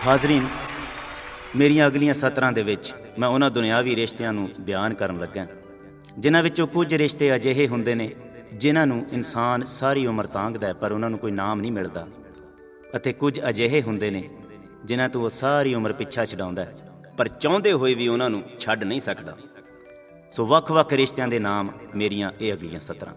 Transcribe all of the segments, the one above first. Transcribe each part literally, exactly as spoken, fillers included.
ਹਾਜ਼ਰੀਨ, ਮੇਰੀਆਂ ਅਗਲੀਆਂ ਸਤਰਾਂ ਦੇ ਵਿੱਚ ਮੈਂ ਉਹਨਾਂ ਦੁਨਿਆਵੀ ਰਿਸ਼ਤਿਆਂ ਨੂੰ ਬਿਆਨ ਕਰਨ ਲੱਗਾ ਜਿਨ੍ਹਾਂ ਵਿੱਚੋਂ ਕੁਝ ਰਿਸ਼ਤੇ ਅਜਿਹੇ ਹੁੰਦੇ ਨੇ ਜਿਨ੍ਹਾਂ ਨੂੰ ਇਨਸਾਨ ਸਾਰੀ ਉਮਰ ਤਾਂਘਦਾ ਹੈ ਪਰ ਉਹਨਾਂ ਨੂੰ ਕੋਈ ਨਾਮ ਨਹੀਂ ਮਿਲਦਾ, ਅਤੇ ਕੁਝ ਅਜਿਹੇ ਹੁੰਦੇ ਨੇ ਜਿਨ੍ਹਾਂ ਤੋਂ ਉਹ ਸਾਰੀ ਉਮਰ ਪਿੱਛਾ ਛਡਾਉਂਦਾ ਹੈ ਪਰ ਚਾਹੁੰਦੇ ਹੋਏ ਵੀ ਉਹਨਾਂ ਨੂੰ ਛੱਡ ਨਹੀਂ ਸਕਦਾ। ਸੋ ਵੱਖ ਵੱਖ ਰਿਸ਼ਤਿਆਂ ਦੇ ਨਾਮ ਮੇਰੀਆਂ ਇਹ ਅਗਲੀਆਂ ਸਤਰਾਂ।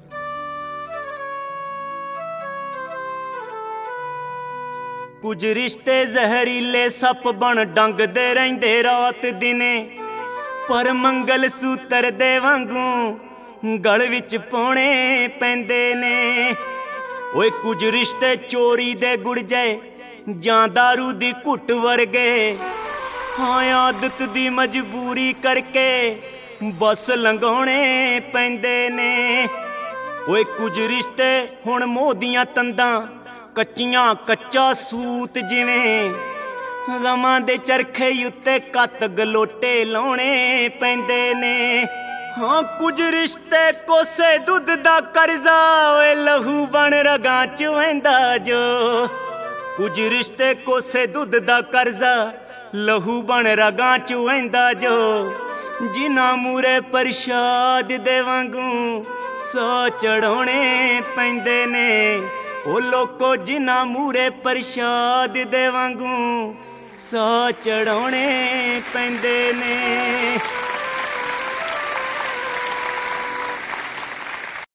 ਕੁਝ ਰਿਸ਼ਤੇ ਜ਼ਹਿਰੀਲੇ ਸੱਪ ਬਣ ਡੰਗਦੇ ਰਹਿੰਦੇ ਰਾਤ ਦਿਨੇ, ਪਰ ਮੰਗਲ ਸੂਤਰ ਦੇ ਵਾਂਗੂ ਗਲ ਵਿੱਚ ਪਾਉਣੇ ਪੈਂਦੇ ਨੇ। ਓਏ ਕੁਝ ਰਿਸ਼ਤੇ ਚੋਰੀ ਦੇ ਗੁੜਜੇ ਜਾਂ ਦਾਰੂ ਦੀ ਘੁੱਟ ਵਰਗੇ, ਹਾਂ ਆਦਤ ਦੀ ਮਜਬੂਰੀ ਕਰਕੇ ਬਸ ਲੰਘਾਉਣੇ ਪੈਂਦੇ ਨੇ। ਓਏ ਕੁਝ ਰਿਸ਼ਤੇ ਹੁਣ ਮੋਹ ਦੀਆਂ ਤੰਦਾਂ ਕੱਚੀਆਂ ਕੱਚਾ ਸੂਤ ਜਿਵੇਂ, ਗਮਾਂ ਦੇ ਚਰਖੇ ਉੱਤੇ ਕੱਤ ਗਲੋਟੇ ਲਾਉਣੇ ਪੈਂਦੇ ਨੇ। ਹਾਂ ਕੁਝ ਰਿਸ਼ਤੇ ਕੋਸੇ ਦੁੱਧ ਦਾ ਕਰਜ਼ਾ, ਓਏ ਲਹੂ ਬਣ ਰਗਾਂ ਚ ਵਹਿੰਦਾ ਜੋ। ਕੁਝ ਰਿਸ਼ਤੇ ਕੋਸੇ ਦੁੱਧ ਦਾ ਕਰਜ਼ਾ, ਲਹੂ ਬਣ ਰਗਾਂ ਚ ਵਹਿੰਦਾ ਜੋ। ਜਿਨ੍ਹਾਂ ਮੂਰੇ ਪ੍ਰਸ਼ਾਦ ਦੇ ਵਾਂਗੂ ਸੌ ਚੜਾਉਣੇ ਪੈਂਦੇ ਨੇ। ਉਹ ਲੋਕੋ ਜਿਨ੍ਹਾਂ ਮੂਰੇ ਪ੍ਰਸ਼ਾਦ ਦੇ ਵਾਂਗੂ ਸੌ ਚੜਾਉਣੇ ਪੈਂਦੇ ਨੇ।